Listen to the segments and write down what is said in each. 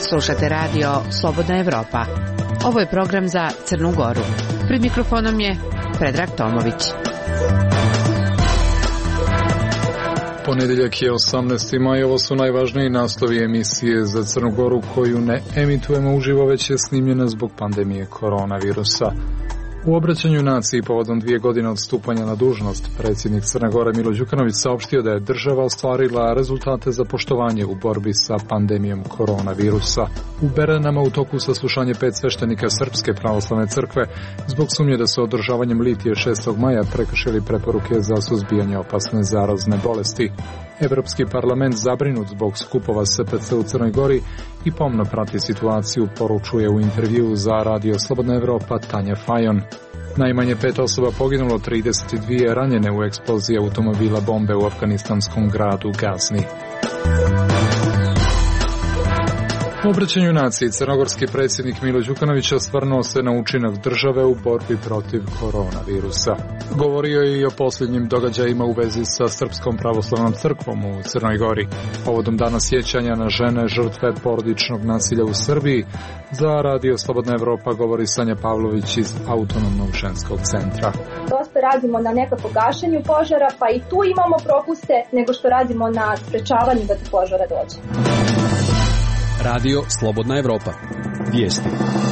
Slušate radio Slobodna Evropa. Ovo je program za Crnu Goru. Pred mikrofonom je Predrag Tomović. Ponedjeljak je 18. maj, ovo su najvažniji naslovi emisije za Crnu Goru koju ne emitujemo uživo, već je snimljena zbog pandemije koronavirusa. U obraćanju naciji povodom 2 godine od stupanja na dužnost, predsjednik Crne Gore Milo Đukanović saopštio da je država ostvarila rezultate za poštovanje u borbi sa pandemijom koronavirusa. U Beranama u toku saslušanje 5 sveštenika Srpske pravoslavne crkve zbog sumnje da su održavanjem litije 6. maja prekršili preporuke za suzbijanje opasne zarazne bolesti. Evropski parlament zabrinut zbog skupova SPC u Crnoj Gori i pomno prati situaciju, poručuje u intervjuu za radio Slobodna Evropa Tanja Fajon. Najmanje 5 osoba poginulo, 32 ranjene u eksploziji automobila bombe u afganistanskom gradu Gazni. U obraćanju naciji crnogorski predsjednik Milo Đukanović osvrnuo se na učinak države u borbi protiv koronavirusa. Govorio je i o posljednjim događajima u vezi sa Srpskom pravoslavnom crkvom u Crnoj Gori. Povodom dana sjećanja na žene žrtve porodičnog nasilja u Srbiji, za radio Slobodna Evropa govori Sanja Pavlović iz Autonomnog ženskog centra. Dosta radimo na nekako gašenju požara, pa i tu imamo propuste nego što radimo na sprečavanju da do požara dođe. Radio Slobodna Evropa. Vijesti.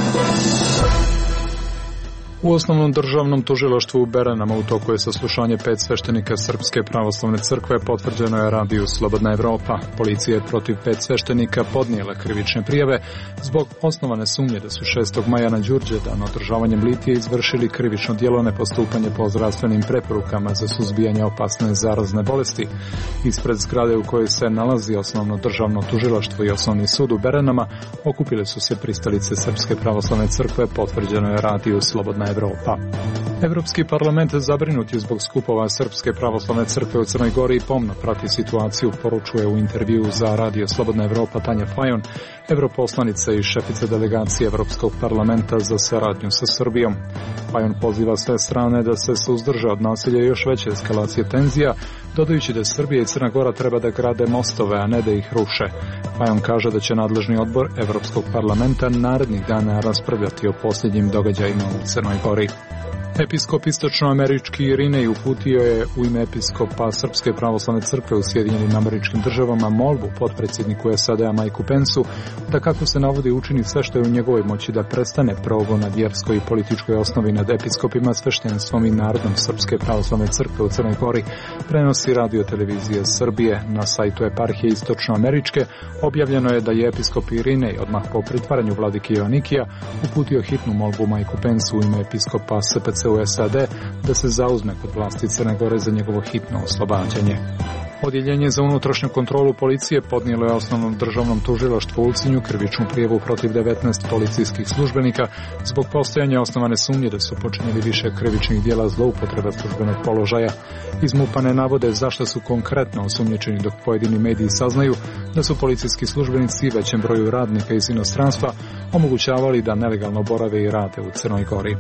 U osnovnom državnom tužilaštvu u Beranama u toku je saslušanje 5 sveštenika Srpske pravoslavne crkve, potvrđeno je radiju Slobodna Evropa. Policija je protiv 5 sveštenika podnijela krivične prijave zbog osnovane sumnje da su 6. maja na Đurđevdan održavanjem litije izvršili krivično djelo nepostupanje po zdravstvenim preporukama za suzbijanje opasne zarazne bolesti. Ispred zgrade u kojoj se nalazi osnovno državno tužilaštvo i osnovni sud u Beranama okupile su se pristalice Srpske pravoslavne crkve, potvrđeno je radiju Slobodna Evropa. Evropski parlament zabrinut je zbog skupova Srpske pravoslavne crkve u Crnoj Gori i pomno prati situaciju, poručuje u intervjuu za radio Slobodna Evropa Tanja Fajon, europoslanica i šefica delegacije Evropskog parlamenta za saradnju sa Srbijom. Fajon poziva sve strane da se suzdrže od nasilja i još veće eskalacije tenzija, dodajući da Srbija i Crna Gora treba da grade mostove, a ne da ih ruše. Fajon kaže da će nadležni odbor Evropskog parlamenta narednih dana raspravljati o posljednjim događajima u Crnoj Gori. Episkop istočnoamerički Irinej uputio je u ime episkopa Srpske pravoslavne crkve u Sjedinjenim Američkim Državama molbu potpredsjedniku SAD-a Majku Pensu da, kako se navodi, učini sve što je u njegovoj moći da prestane progon na vjerskoj i političkoj osnovi nad episkopima, sveštenstvom i narodom Srpske pravoslavne crkve u Crnoj Gori, prenosi radio televizija Srbije. Na sajtu eparhije istočnoameričke objavljeno je da je episkop Irinej odmah po pritvaranju vladike Joanikija uputio hitnu molbu Majku Pensu u ime episkopa SPC u SAD da se zauzme kod vlasti Crne Gore za njegovo hitno oslobađanje. Odjeljenje za unutrašnju kontrolu policije podnijelo je osnovnom državnom tužilaštvu u Ulcinju krivičnu prijavu protiv 19 policijskih službenika zbog postojanja osnovane sumnje da su počinili više krivičnih djela zloupotreba službenog položaja. Iz MUP-a ne navode zašto su konkretno osumnjičeni, dok pojedini mediji saznaju da su policijski službenici većem broju radnika iz inostranstva omogućavali da nelegalno borave i rade u Crnoj Gori.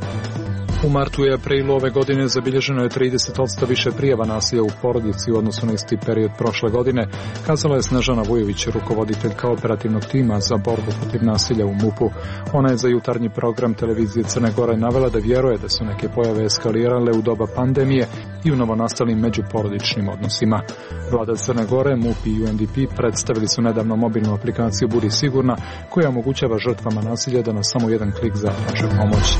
U martu i aprilu ove godine zabilježeno je 30% više prijava nasilja u porodici u odnosu na isti period prošle godine, kazala je Snežana Vujović, rukovoditeljka operativnog tima za borbu protiv nasilja u MUP-u. Ona je za jutarnji program televizije Crne Gore navela da vjeruje da su neke pojave eskalirale u doba pandemije i u novonastalim međuporodičnim odnosima. Vlada Crne Gore, MUP i UNDP predstavili su nedavno mobilnu aplikaciju Budi sigurna, koja omogućava žrtvama nasilja da na samo jedan klik zatraže pomoć.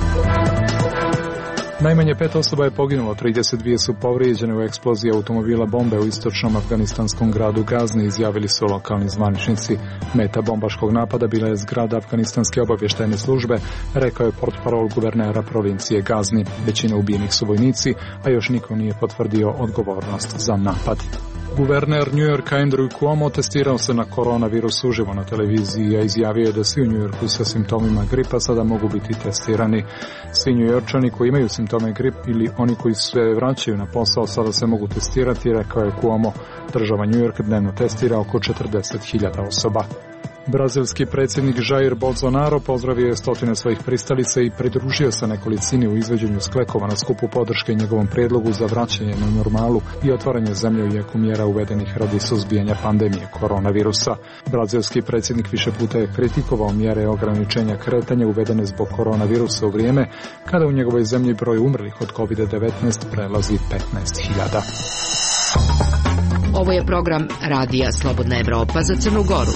Najmanje 5 osoba je poginulo, 32 su povrijeđene u eksploziji automobila bombe u istočnom afganistanskom gradu Gazni, izjavili su lokalni zvaničnici. Meta bombaškog napada bila je zgrada afganistanske obavještajne službe, rekao je portparol guvernera provincije Gazni. Većina ubijenih su vojnici, a još niko nije potvrdio odgovornost za napad. Guverner New Yorka Andrew Cuomo testirao se na koronavirus uživo na televiziji, a izjavio je da svi u New Yorku sa simptomima gripa sada mogu biti testirani. Svi New Yorkčani koji imaju simptome grip ili oni koji se vraćaju na posao sada se mogu testirati, rekao je Cuomo. Država New York dnevno testira oko 40.000 osoba. Brazilski predsjednik Jair Bolsonaro pozdravio je stotine svojih pristalica i pridružio se nekolicini u izvođenju sklekova na skupu podrške njegovom prijedlogu za vraćanje na normalu i otvaranje zemlje u jeku mjera uvedenih radi suzbijanja pandemije koronavirusa. Brazilski predsjednik više puta je kritikovao mjere ograničenja kretanja uvedene zbog koronavirusa u vrijeme kada u njegovoj zemlji broj umrlih od COVID-19 prelazi 15.000. Ovo je program Radija Slobodna Evropa za Crnu Goru.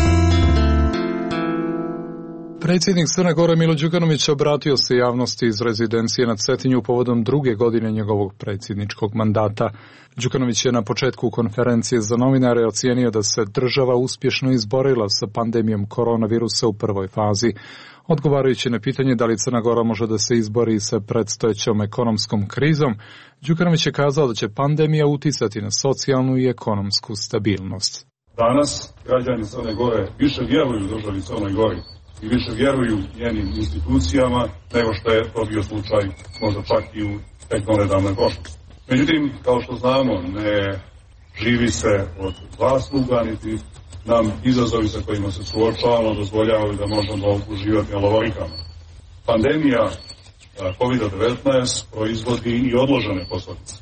Predsjednik Crne Gore Milo Đukanović obratio se javnosti iz rezidencije na Cetinju povodom druge godine njegovog predsjedničkog mandata. Đukanović je na početku konferencije za novinare ocijenio da se država uspješno izborila sa pandemijom koronavirusa u prvoj fazi. Odgovarajući na pitanje da li Crna Gora može da se izbori sa predstojećom ekonomskom krizom, Đukanović je kazao da će pandemija uticati na socijalnu i ekonomsku stabilnost. Danas građani Crne Gore više vjeruju državi Crnoj Gori i više vjeruju njenim institucijama nego što je to bio slučaj možda čak i u tek donedavnoj prošlosti. Međutim, kao što znamo, ne živi se od zasluga, niti nam izazovi sa kojima se suočavamo dozvoljavaju da možemo uživati na lovorikama. Pandemija COVID-19 proizvodi i odložene posljedice.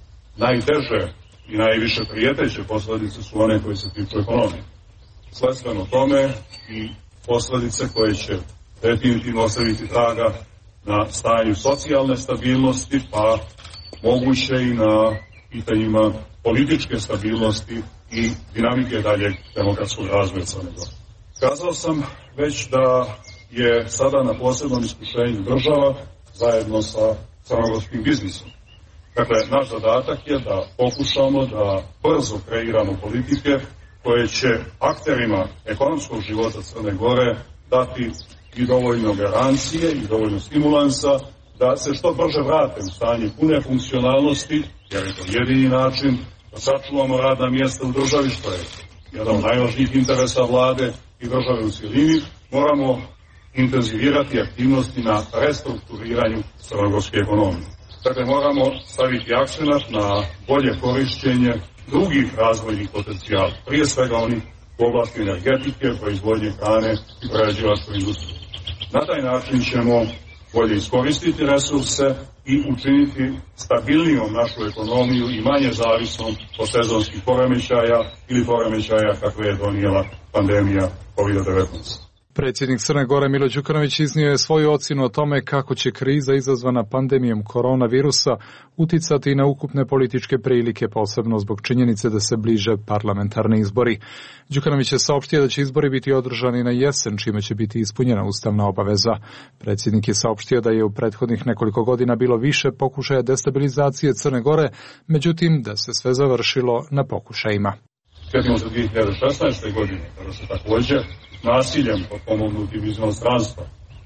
Najteže i najviše prijeteće posljedice su one koje se tiču ekonomije. Sledstveno tome i posljedice koje će definitivno ostaviti traga na stanju socijalne stabilnosti, pa moguće i na pitanjima političke stabilnosti i dinamike daljeg demokratskog razvoja Crne Gore. Kazao sam već da je sada na posebnom iskušenju država zajedno sa crnogorskim biznisom. Dakle, naš zadatak je da pokušamo da brzo kreiramo politike koje će akterima ekonomskog života Crne Gore dati i dovoljno garancije i dovoljno stimulansa da se što brže vrate u stanje pune funkcionalnosti, jer je to jedini način da sačuvamo radna mjesta u državi, što je jedan od najvažnijih interesa vlade i države u cjelini. Moramo intenzivirati aktivnosti na restrukturiranju crnogorske ekonomije. Dakle, moramo staviti akcenat na bolje korišćenje drugih razvojnih potencijala, prije svega onih u oblasti energetike, proizvodnje hrane i prerađivačkoj industriji. Na taj način ćemo bolje iskoristiti resurse i učiniti stabilnijom našu ekonomiju i manje zavisnom od sezonskih poremećaja ili poremećaja kakve je donijela pandemija COVID-19. Predsjednik Crne Gore Milo Đukanović iznio je svoju ocjenu o tome kako će kriza izazvana pandemijom koronavirusa uticati na ukupne političke prilike, posebno zbog činjenice da se bliže parlamentarni izbori. Đukanović je saopštio da će izbori biti održani na jesen, čime će biti ispunjena ustavna obaveza. Predsjednik je saopštio da je u prethodnih nekoliko godina bilo više pokušaja destabilizacije Crne Gore, međutim da se sve završilo na pokušajima. Sjetimo se 2016. godine, kada se također nasiljem potpomognutih iz inostranstva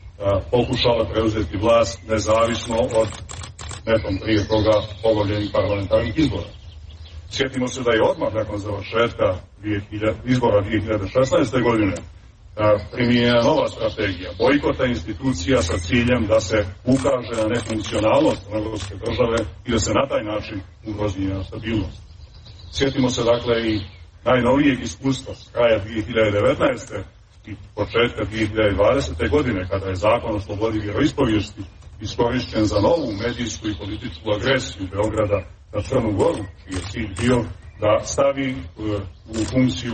pokušala preuzeti vlast nezavisno od netom prije toga pogodljenih parlamentarnih izbora. Sjetimo se da je odmah nakon završetka izbora 2016. godine primijenjena nova strategija bojkota institucija sa ciljem da se ukaže na nefunkcionalnost crnogorske države i da se na taj način ugrozi njena stabilnost. Sjetimo se dakle i najnovijeg iskustva s kraja 2019. i početka 2020. godine, kada je zakon o slobodi vjeroispovijesti iskorišćen za novu medijsku i političku agresiju Beograda na Crnu Goru, čiji je cilj bio da stavi u funkciju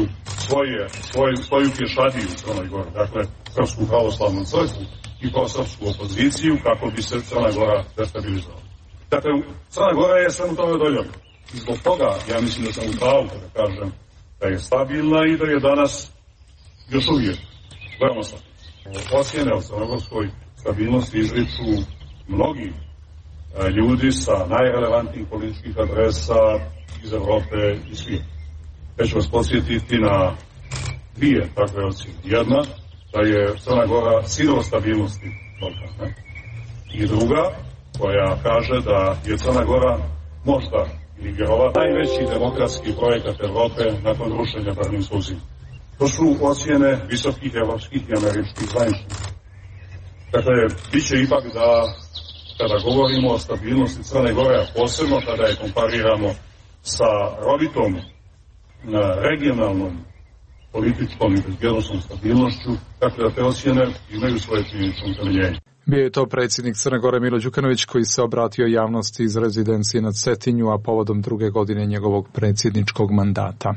svoju pješadiju u Crnoj Gori, dakle Srpsku pravoslavnu crkvu i prosrpsku opoziciju, kako bi se Crna Gora destabilizovala. Dakle, Crna Gora je svemu tome odoljela. I zbog toga, ja mislim da sam u pravu kada kažem da je stabilna i da je danas još uvijek veoma stabilna. Ocjene o crnogorskoj stabilnosti izriču mnogi ljudi sa najrelevantnijih političkih adresa iz Evrope i svijeta. Ja ću vas podsjetiti na dvije takve ocjene. Jedna, da je Crna Gora sidro stabilnosti Balkana. I druga, koja kaže da je Crna Gora možda ili vjerovatno najveći demokratski projekat Evrope nakon rušenja Berlinskog zida. To su ocjene visokih evropskih i američkih zvaničnika. Dakle, bit će ipak da kada govorimo o stabilnosti Crne Gore, posebno kada je kompariramo sa rovitom regionalnom političkom i bezbjednosnom stabilnošću, dakle da te ocjene imaju svoje činjenično utemeljenje. Bio je to predsjednik Crne Gore Milo Đukanović koji se obratio javnosti iz rezidencije na Cetinju, a povodom 2. godine njegovog predsjedničkog mandata.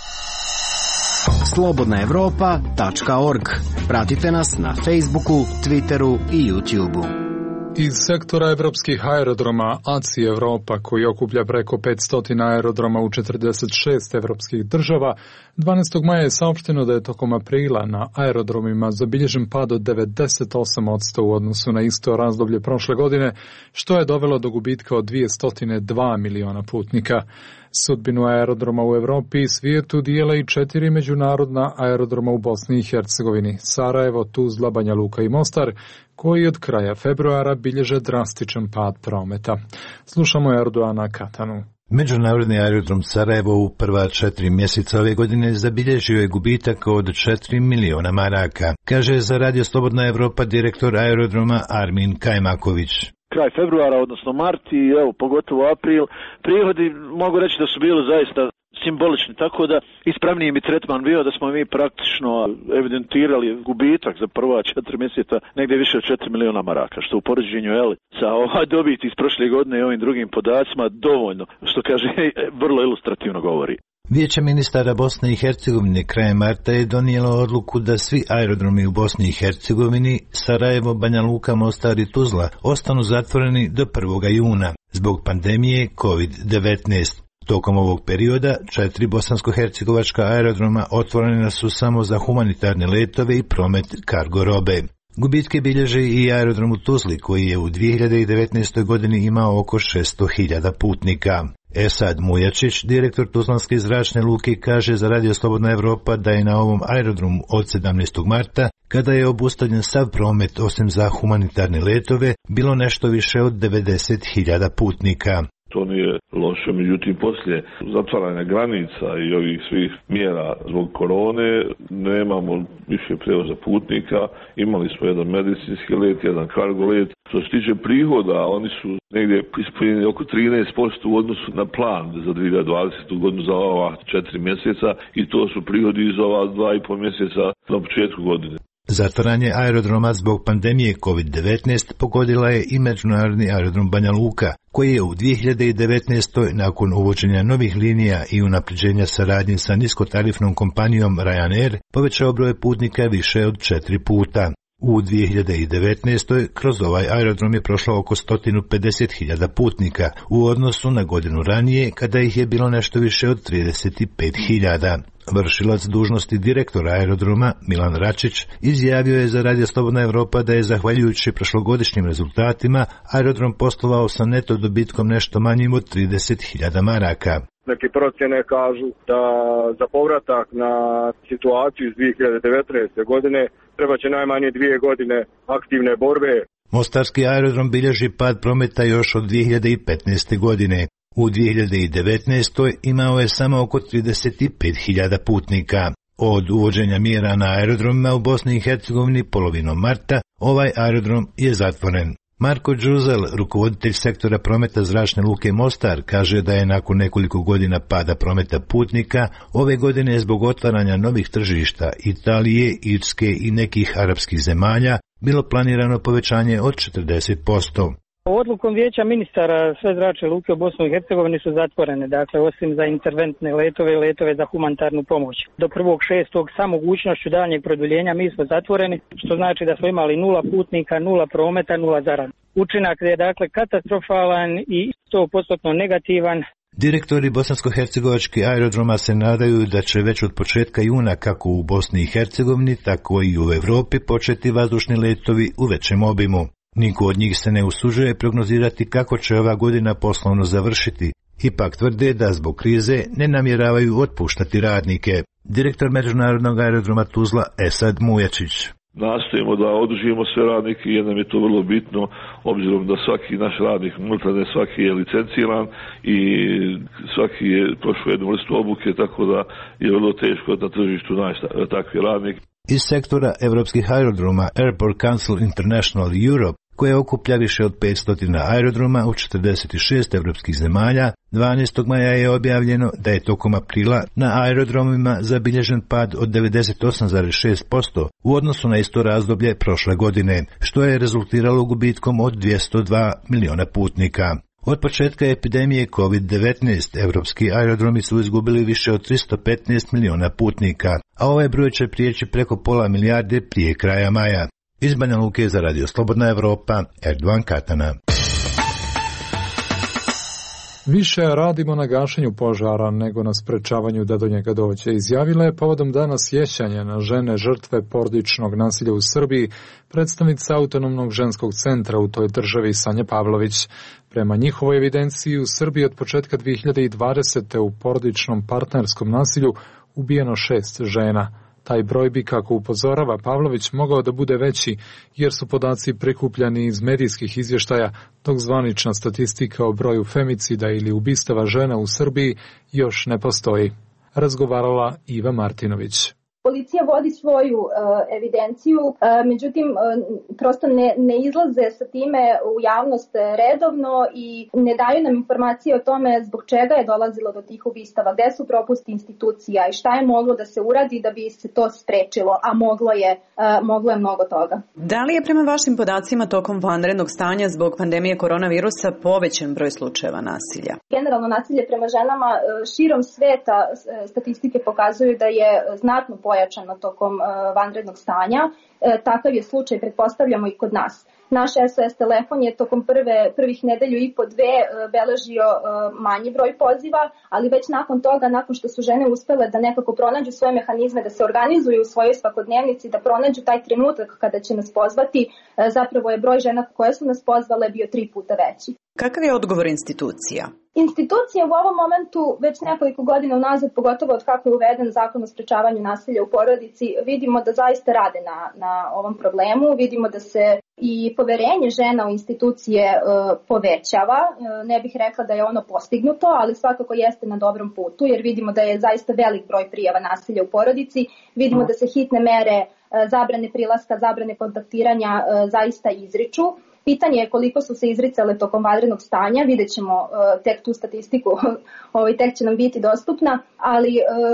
Slobodnaevropa.org. Pratite nas na Facebooku, Twitteru i YouTubeu. Iz sektora evropskih aerodroma ACI Europa, koji okuplja preko 500 aerodroma u 46 evropskih država, 12. maja je saopšteno da je tokom aprila na aerodromima zabilježen pad od 98% u odnosu na isto razdoblje prošle godine, što je dovelo do gubitka od 202 miliona putnika. Sudbinu aerodroma u Evropi i svijetu dijele i 4 međunarodna aerodroma u Bosni i Hercegovini, Sarajevo, Tuzla, Banja Luka i Mostar, koji od kraja februara bilježe drastičan pad prometa. Slušamo Erdoana Katanu. Međunarodni aerodrom Sarajevo u prva 4 mjeseca ove godine zabilježio je gubitak od 4 miliona maraka, kaže za Radio Slobodna Evropa direktor aerodroma Armin Kajmaković. Kraj februara, odnosno mart i evo, pogotovo april, prihodi mogu reći da su bili zaista simbolični, tako da ispravniji mi tretman bio da smo mi praktično evidentirali gubitak za prva 4 mjeseca negdje više od 4 miliona maraka, što u poređenju sa dobiti iz prošle godine i ovim drugim podacima dovoljno, što kaže vrlo ilustrativno govori. Vijeće ministara Bosne i Hercegovine krajem marta je donijelo odluku da svi aerodromi u Bosni i Hercegovini, Sarajevo, Banja Luka, Mostar i Tuzla ostanu zatvoreni do 1. juna zbog pandemije COVID-19. Tokom ovog perioda 4 bosansko-hercegovačka aerodroma otvorena su samo za humanitarne letove i promet kargo robe. Gubitke bilježi i aerodrom u Tuzli koji je u 2019. godini imao oko 600.000 putnika. Esad Mujačić, direktor Tuzlanske zračne luke, kaže za Radio Slobodna Evropa da je na ovom aerodromu od 17. marta, kada je obustavljen sav promet osim za humanitarne letove, bilo nešto više od 90.000 putnika. To nije loše, međutim poslije zatvaranja granica i ovih svih mjera zbog korone nemamo više prijevoza putnika. Imali smo jedan medicinski let, jedan kargo let. Što se tiče prihoda, oni su negdje ispunjeni oko 13% u odnosu na plan za 2020. godinu za ova 4 mjeseca i to su prihodi iz ova 2,5 mjeseca na početku godine. Zatvaranje aerodroma zbog pandemije COVID-19 pogodila je i međunarodni aerodrom Banja Luka, koji je u 2019. nakon uvođenja novih linija i unapređenja saradnje sa niskotarifnom kompanijom Ryanair povećao broj putnika više od 4 puta. U 2019. kroz ovaj aerodrom je prošlo oko 150.000 putnika u odnosu na godinu ranije kada ih je bilo nešto više od 35.000. Vršilac dužnosti direktora aerodroma Milan Račić izjavio je za Radio Slobodna Evropa da je zahvaljujući prošlogodišnjim rezultatima aerodrom poslovao sa neto dobitkom nešto manjim od 30.000 maraka. Neke procjene kažu da za povratak na situaciju iz 2019. godine treba će najmanje 2 godine aktivne borbe. Mostarski aerodrom bilježi pad prometa još od 2015. godine. U 2019. imao je samo oko 35.000 putnika. Od uvođenja mjera na aerodromima u Bosni i Hercegovini polovinom marta, ovaj aerodrom je zatvoren. Marko Đuzel, rukovoditelj sektora prometa zračne luke Mostar, kaže da je nakon nekoliko godina pada prometa putnika, ove godine zbog otvaranja novih tržišta Italije, Irske i nekih arapskih zemalja bilo planirano povećanje od 40%. Odlukom vijeća ministara sve zračne luke u Bosni i Hercegovini su zatvorene, dakle osim za interventne letove i letove za humanitarnu pomoć. Do 1.6. sa mogućnošću daljnjeg produljenja mi smo zatvoreni, što znači da smo imali 0 putnika, 0 prometa, 0 zarada. Učinak je dakle katastrofalan i 100% negativan. Direktori bosansko-hercegovačkih aerodroma se nadaju da će već od početka juna kako u Bosni i Hercegovini, tako i u Evropi početi vazdušni letovi u većem obimu. Niko od njih se ne usuđuje prognozirati kako će ova godina poslovno završiti. Ipak tvrde da zbog krize ne namjeravaju otpuštati radnike. Direktor međunarodnog aerodroma Tuzla Esad Mujačić. Nastojimo da održimo sve radnike jer nam je to vrlo bitno, obzirom da svaki naš radnik unutarnje, svaki je licenciran i svaki je prošao jednu vrstu obuke, tako da je vrlo teško na tržištu naći takvi radnik. Iz sektora evropskih aerodroma Airport Council International Europe, koja okuplja više od 500 aerodroma u 46 evropskih zemalja, 12. maja je objavljeno da je tokom aprila na aerodromima zabilježen pad od 98,6% u odnosu na isto razdoblje prošle godine, što je rezultiralo gubitkom od 202 miliona putnika. Od početka epidemije COVID-19 evropski aerodromi su izgubili više od 315 miliona putnika, a ovaj broj će prijeći preko pola milijarde prije kraja maja. Iz Banja Luke za Radio Slobodna Evropa, Erdovan Katana. Više radimo na gašenju požara nego na sprečavanju da do njega dođe, izjavila je povodom dana sjećanja na žene žrtve porodičnog nasilja u Srbiji predstavnica Autonomnog ženskog centra u toj državi Sanja Pavlović. Prema njihovoj evidenciji u Srbiji od početka 2020. u porodičnom partnerskom nasilju ubijeno 6 žena. Taj broj bi, kako upozorava Pavlović, mogao da bude veći, jer su podaci prikupljani iz medijskih izvještaja, dok zvanična statistika o broju femicida ili ubistava žena u Srbiji još ne postoji. Razgovarala Iva Martinović. Policija vodi svoju evidenciju, međutim prosto ne izlaze sa time u javnost redovno i ne daju nam informacije o tome zbog čega je dolazilo do tih ubistava, gde su propusti institucija i šta je moglo da se uradi da bi se to sprečilo, a moglo je mnogo toga. Da li je prema vašim podacima tokom vanrednog stanja zbog pandemije koronavirusa povećan broj slučajeva nasilja? Generalno nasilje prema ženama širom sveta statistike pokazuju da je znatno pojačano tokom vanrednog stanja. Takav je slučaj, pretpostavljamo, i kod nas. Naš SOS telefon je tokom prvih nedelju i po dve beležio manji broj poziva, ali već nakon toga, nakon što su žene uspele da nekako pronađu svoje mehanizme, da se organizuju u svojoj svakodnevnici, da pronađu taj trenutak kada će nas pozvati, zapravo je broj žena koje su nas pozvale bio 3 puta veći. Kakav je odgovor institucija? Institucije u ovom momentu već nekoliko godina unazad, pogotovo od kako je uveden zakon o sprečavanju nasilja u porodici, vidimo da zaista rade na ovom problemu, vidimo da se i poverenje žena u institucije povećava. Ne bih rekla da je ono postignuto, ali svakako jeste na dobrom putu, jer vidimo da je zaista velik broj prijava nasilja u porodici, vidimo da se hitne mere zabrane prilaska, zabrane kontaktiranja zaista izriču. Pitanje je koliko su se izricale tokom vanrednog stanja, vidjet ćemo tek tu statistiku, tek će nam biti dostupna, ali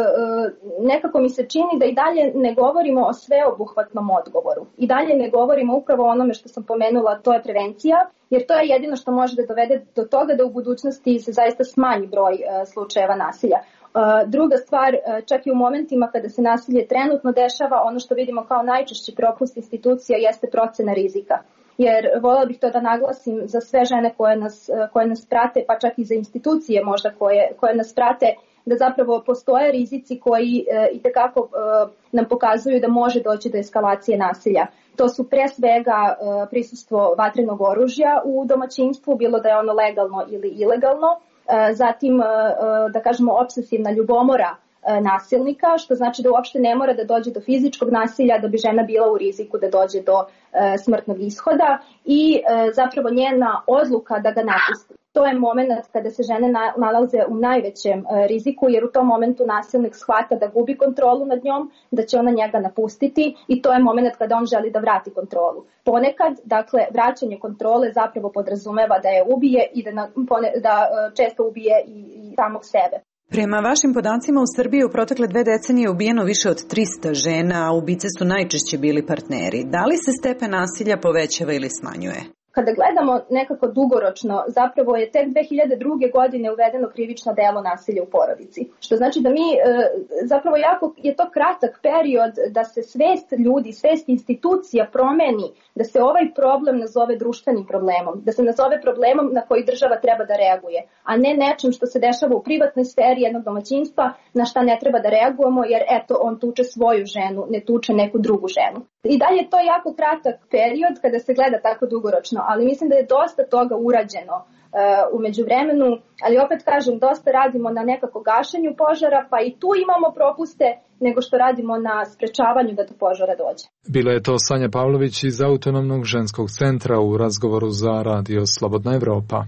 nekako mi se čini da i dalje ne govorimo o sveobuhvatnom odgovoru. I dalje ne govorimo upravo o onome što sam pomenula, to je prevencija, jer to je jedino što može da dovede do toga da u budućnosti se zaista smanji broj slučajeva nasilja. Druga stvar, čak i u momentima kada se nasilje trenutno dešava, ono što vidimo kao najčešći propust institucija jeste procena rizika. Jer voljela bih to da naglasim za sve žene koje nas prate, pa čak i za institucije možda koje nas prate, da zapravo postoje rizici koji itekako nam pokazuju da može doći do eskalacije nasilja. To su pre svega prisustvo vatrenog oružja u domaćinstvu, bilo da je ono legalno ili ilegalno, zatim da kažemo obsesivna ljubomora nasilnika, što znači da uopšte ne mora da dođe do fizičkog nasilja da bi žena bila u riziku da dođe do smrtnog ishoda i zapravo njena odluka da ga napusti. To je moment kada se žene nalaze u najvećem riziku, jer u tom momentu nasilnik shvata da gubi kontrolu nad njom, da će ona njega napustiti i to je moment kada on želi da vrati kontrolu. Ponekad, dakle, vraćanje kontrole zapravo podrazumeva da je ubije i da često ubije i samog sebe. Prema vašim podacima u Srbiji u protekle 2 decenije ubijeno više od 300 žena, a ubice su najčešće bili partneri. Da li se stepen nasilja povećava ili smanjuje? Kada gledamo nekako dugoročno, zapravo je tek 2002. godine uvedeno krivično delo nasilja u porodici. Što znači da mi, zapravo jako je to kratak period da se svest ljudi, svest institucija promeni, da se ovaj problem nazove društvenim problemom, da se nazove problemom na koji država treba da reaguje, a ne nečim što se dešava u privatnoj sferi jednog domaćinstva na šta ne treba da reagujemo jer eto on tuče svoju ženu, ne tuče neku drugu ženu. I dalje je to jako kratak period kada se gleda tako dugoročno, ali mislim da je dosta toga urađeno u međuvremenu, ali opet kažem, dosta radimo na nekako gašenju požara, pa i tu imamo propuste nego što radimo na sprečavanju da do požara dođe. Bila je to Sanja Pavlović iz Autonomnog ženskog centra u razgovoru za Radio Slobodna Evropa.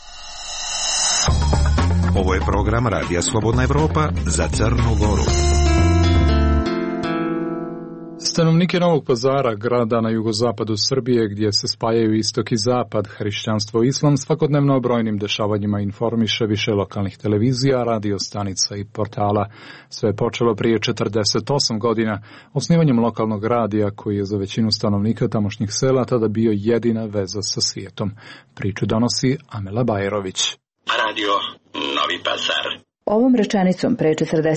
Ovo je program Radija Slobodna Evropa za Crnu Goru. stanovnike Novog Pazara, grada na jugozapadu Srbije, gdje se spajaju istok i zapad, hrišćanstvo i islam, svakodnevno o brojnim dešavanjima informiše više lokalnih televizija, radio stanica i portala. Sve je počelo prije 48 godina osnivanjem lokalnog radija, koji je za većinu stanovnika tamošnjih sela tada bio jedina veza sa svijetom. Priču donosi Amela Bajrović. Radio Novi Pazar. Ovom rečenicom pre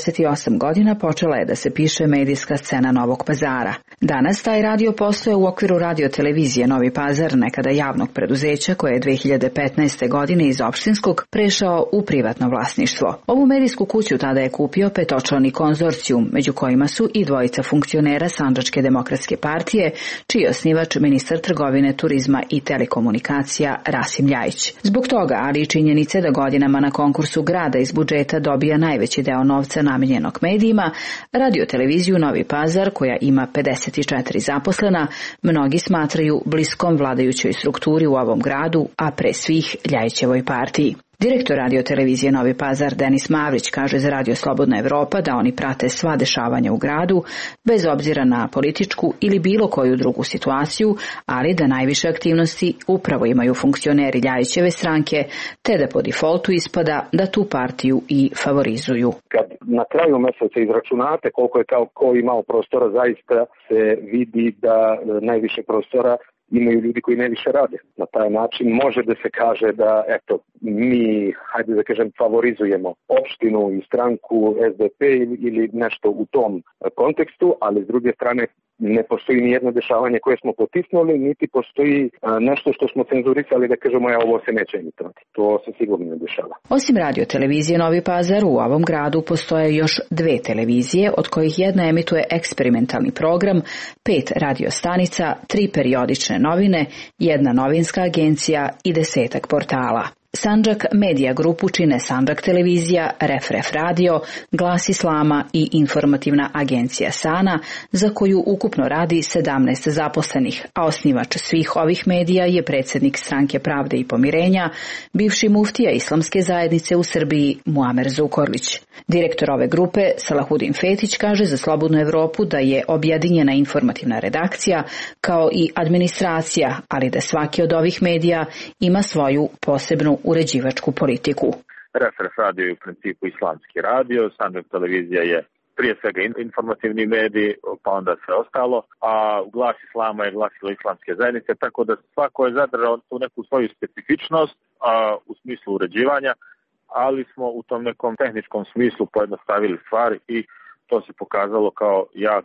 48 godina počela je da se piše medijska scena Novog Pazara. Danas taj radio postoje u okviru radio-televizije Novi Pazar, nekada javnog preduzeća koje je 2015. godine iz opštinskog prešao u privatno vlasništvo. Ovu medijsku kuću tada je kupio petočlani konzorcijum, među kojima su i dvojica funkcionera Sandžačke demokratske partije, čiji je osnivač ministar trgovine, turizma i telekomunikacija Rasim Ljajić. Zbog toga, ali i činjenice da godinama na konkursu grada iz budžeta dobija najveći deo novca namijenjenog medijima, radio-televiziju Novi Pazar, koja ima 54 zaposlena, mnogi smatraju bliskom vladajućoj strukturi u ovom gradu, a pre svih Ljajićevoj partiji. Direktor radio-televizije Novi Pazar Denis Mavrić kaže za Radio Slobodna Evropa da oni prate sva dešavanja u gradu, bez obzira na političku ili bilo koju drugu situaciju, ali da najviše aktivnosti upravo imaju funkcioneri Ljajićeve stranke, te da po defaultu ispada da tu partiju i favorizuju. Kad na kraju mjeseca izračunate koliko je ko imao prostora, zaista se vidi da najviše prostora imaju ljudi koji najviše rade. Na taj način može da se kaže da, eto, mi, hajde da kažem, favorizujemo opštinu i stranku SDP ili nešto u tom kontekstu, ali s druge strane ne postoji ni jedno dešavanje koje smo potisnuli, niti postoji nešto što smo cenzurisali da kažemo ovo se neće emitovati. To se sigurno ne dešava. Osim radio televizije Novi Pazar, u ovom gradu postoje još 2 televizije, od kojih jedna emituje eksperimentalni program, 5 radio stanica, 3 periodične novine, 1 novinska agencija i 10 portala. Sandžak Medija grupu čine Sandžak televizija, Ref radio, Glas Islama i informativna agencija Sana, za koju ukupno radi 17 zaposlenih, a osnivač svih ovih medija je predsjednik Stranke pravde i pomirenja, bivši muftija islamske zajednice u Srbiji Muamer Zukorlić. Direktor ove grupe Salahudin Fetić kaže za Slobodnu Evropu da je objedinjena informativna redakcija kao i administracija, ali da svaki od ovih medija ima svoju posebnu uređivačku politiku. Ref radio je u principu islamski radio, Sandžak televizija je prije svega informativni medij, pa onda sve ostalo, a Glas Islama je glasilo islamske zajednice, tako da svako je zadržao tu neku svoju specifičnost u smislu uređivanja, ali smo u tom nekom tehničkom smislu pojednostavili stvari i to se pokazalo kao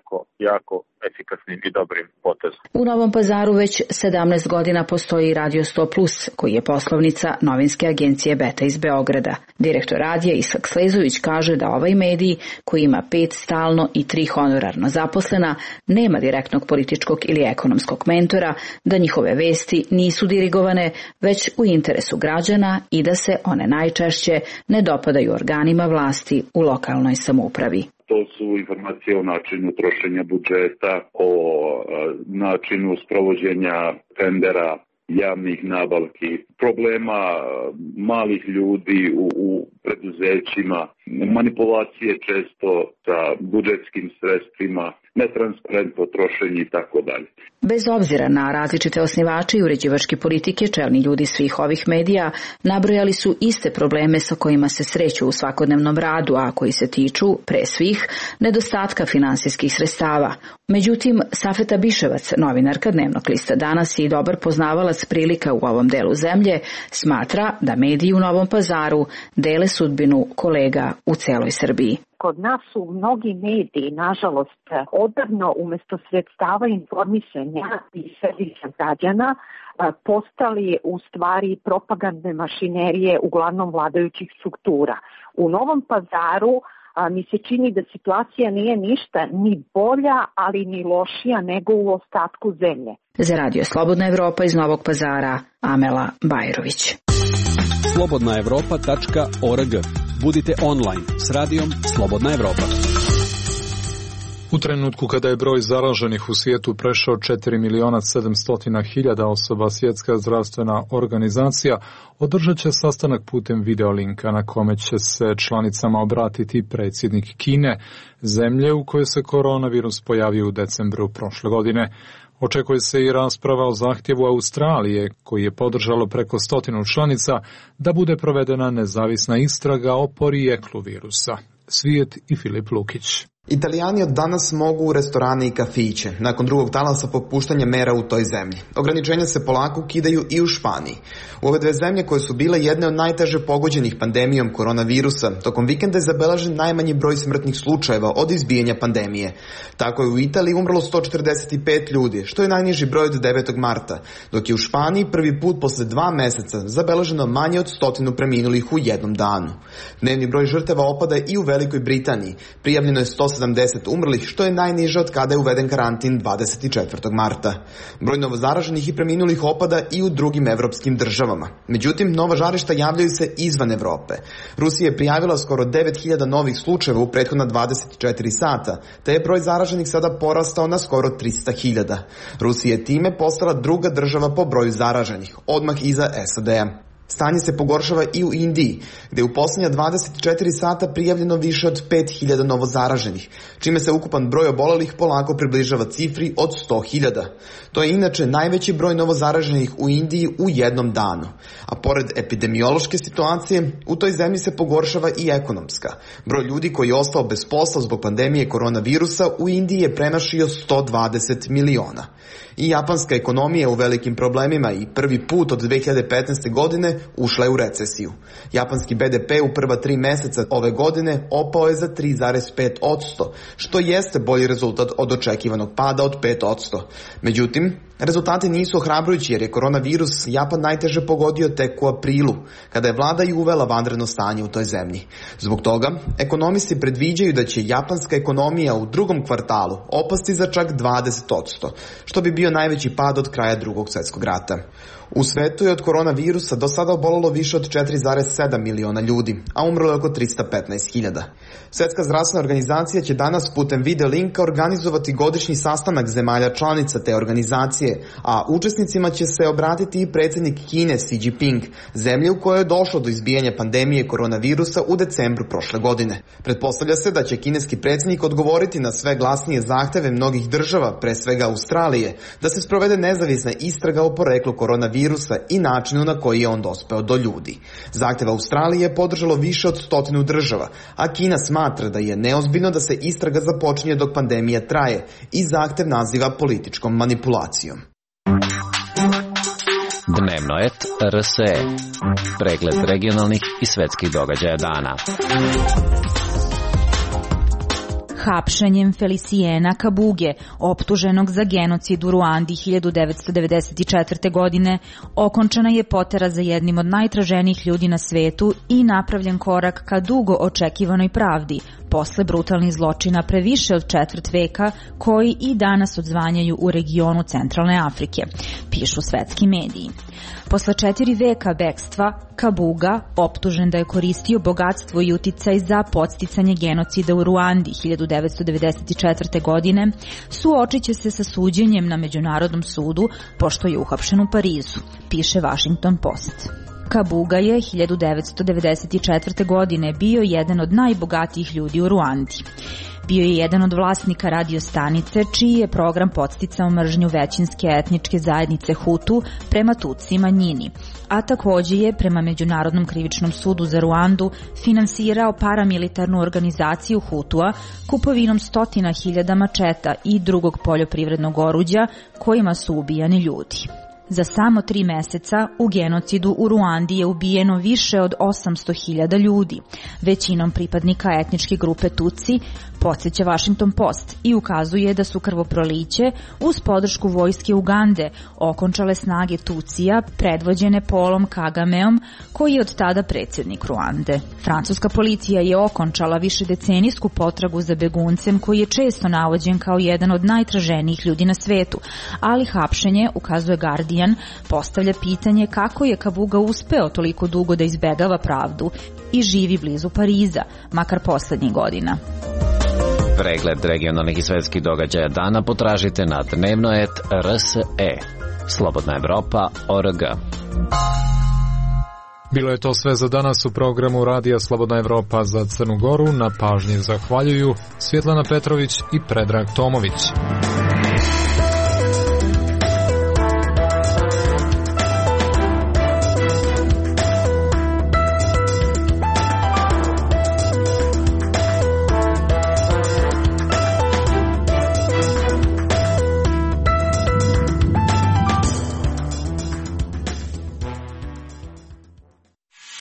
jako efikasnim i dobrim potezom. U Novom Pazaru već 17 godina postoji Radio 100+, koji je poslovnica novinske agencije Beta iz Beograda. Direktor radija Isak Slezović kaže da ovaj medij, koji ima 5 stalno i 3 honorarno zaposlena, nema direktnog političkog ili ekonomskog mentora, da njihove vesti nisu dirigovane, već u interesu građana i da se one najčešće ne dopadaju organima vlasti u lokalnoj samoupravi. To su informacije o načinu trošenja budžeta, o načinu sprovođenja tendera, javnih nabavki, problema malih ljudi u preduzećima, manipulacije često sa budžetskim sredstvima, netransparentno trošenje i tako dalje. Bez obzira na različite osnivače i uređivačke politike, čelni ljudi svih ovih medija nabrojali su iste probleme sa kojima se sreću u svakodnevnom radu, a koji se tiču, pre svih, nedostatka finansijskih sredstava. Međutim, Safeta Biševac, novinarka Dnevnog lista Danas i dobar poznavalac prilika u ovom delu zemlje, smatra da mediji u Novom Pazaru dele sudbinu kolega u celoj Srbiji. Kod nas su mnogi mediji, nažalost, odavno umjesto sredstava informisanja i servisa građana postali u stvari propagandne mašinerije uglavnom vladajućih struktura. U Novom Pazaru mi se čini da situacija nije ništa ni bolja, ali ni lošija nego u ostatku zemlje. Za Radio Slobodna Evropa iz Novog Pazara, Amela Bajrović. slobodnaevropa.org. Budite online s radijom Slobodna Evropa. U trenutku kada je broj zaraženih u svijetu prešao 4.700.000 osoba, Svjetska zdravstvena organizacija održat će sastanak putem videolinka na kome će se članicama obratiti predsjednik Kine, zemlje u kojoj se koronavirus pojavio u decembru prošle godine. Očekuje se i rasprava o zahtjevu Australije, koji je podržalo preko 100 članica, da bude provedena nezavisna istraga o porijeklu virusa. Svijet i Filip Lukić. Italijani od danas mogu u restorane i kafiće, nakon drugog talasa popuštanja mera u toj zemlji. Ograničenja se polako ukidaju i u Španiji. U ove dve zemlje koje su bile jedne od najteže pogođenih pandemijom koronavirusa, tokom vikenda je zabeležen najmanji broj smrtnih slučajeva od izbijanja pandemije. Tako je u Italiji umrlo 145 ljudi, što je najniži broj od 9. marta, dok je u Španiji prvi put posle 2 meseca zabeleženo manje od 100 preminulih u jednom danu. Dnevni broj žrtava opada i u Velikoj Britaniji. Prijavljeno je 170 umrlih, što je najniže od kada je uveden karantin 24. marta. Broj novozaraženih i preminulih opada i u drugim evropskim državama. Međutim, nova žarišta javljaju se izvan Evrope. Rusija je prijavila skoro 9.000 novih slučajeva u prethodna 24 sata, te je broj zaraženih sada porastao na skoro 300.000. Rusija je time postala druga država po broju zaraženih, odmah iza SAD-a. Stanje se pogoršava i u Indiji, gde je u posljednja 24 sata prijavljeno više od 5.000 novozaraženih, čime se ukupan broj obolelih polako približava cifri od 100.000. To je inače najveći broj novozaraženih u Indiji u jednom danu. A pored epidemiološke situacije, u toj zemlji se pogoršava i ekonomska. Broj ljudi koji je ostao bez posla zbog pandemije koronavirusa u Indiji je premašio 120 miliona. I japanska ekonomija je u velikim problemima i prvi put od 2015. godine ušla je u recesiju. Japanski BDP u prva 3 meseca ove godine opao je za 3,5%, što jeste bolji rezultat od očekivanog pada od 5%. Međutim, rezultati nisu ohrabrujući jer je koronavirus Japan najteže pogodio tek u aprilu, kada je vlada i uvela vanredno stanje u toj zemlji. Zbog toga, ekonomisti predviđaju da će japanska ekonomija u drugom kvartalu opasti za čak 20%, što bi bio najveći pad od kraja Drugog svjetskog rata. U svetu je od koronavirusa do sada obolelo više od 4,7 miliona ljudi, a umrlo je oko 315.000. Svjetska zdravstvena organizacija će danas putem video linka organizovati godišnji sastanak zemalja članica te organizacije, a učesnicima će se obratiti i predsjednik Kine Xi Jinping, zemlje u kojoj je došlo do izbijanja pandemije koronavirusa u decembru prošle godine. Pretpostavlja se da će kineski predsjednik odgovoriti na sve glasnije zahteve mnogih država, pre svega Australije, da se sprovede nezavisna istraga o poreklu koronavirusa i načinu na koji je on dospeo do ljudi. Zahtev Australije je podržalo više od 100 država, a Kina smatra da je neozbiljno da se istraga započinje dok pandemija traje i zahtev naziva političkom manipulacijom. Dnevnoet RSE. Pregled regionalnih i svetskih događaja dana. Hapšenjem Feliciena Kabuge, optuženog za genocid u Ruandi 1994. godine, okončana je potera za jednim od najtraženijih ljudi na svetu i napravljen korak ka dugo očekivanoj pravdi, posle brutalnih zločina pre više od 4 veka koji i danas odzvanjaju u regionu Centralne Afrike, pišu svetski mediji. Posle 4 veka bekstva, Kabuga, optužen da je koristio bogatstvo i uticaj za podsticanje genocida u Ruandi 1994. godine, suočit će se sa suđenjem na Međunarodnom sudu pošto je uhapšen u Parizu, piše Washington Post. Kabuga je 1994. godine bio jedan od najbogatijih ljudi u Ruandi. Bio je jedan od vlasnika radio stanice, čiji je program podsticao mržnju većinske etničke zajednice Hutu prema Tutsi manjini, a takođe je prema Međunarodnom krivičnom sudu za Ruandu finansirao paramilitarnu organizaciju Hutua kupovinom 100.000 mačeta i drugog poljoprivrednog oruđa kojima su ubijani ljudi. Za samo 3 meseca u genocidu u Ruandi je ubijeno više od 800.000 ljudi, većinom pripadnika etničke grupe Tutsi, podsjeća Washington Post i ukazuje da su krvoproliće uz podršku vojske Ugande okončale snage Tutsija predvođene Paulom Kagameom, koji je od tada predsjednik Ruande. Francuska policija je okončala višedecenijsku potragu za beguncem koji je često navođen kao jedan od najtraženijih ljudi na svetu, ali hapšenje, ukazuje Guardian, postavlja pitanje kako je Kabuga uspeo toliko dugo da izbegava pravdu i živi blizu Pariza, makar poslednjih godina. Pregled regionalnih i svetskih događaja dana potražite na dnevnoet.rse. Slobodna Evropa.org. Bilo je to sve za danas u programu Radija Slobodna Evropa za Crnu Goru. Na pažnji zahvaljuju Svjetlana Petrović i Predrag Tomović.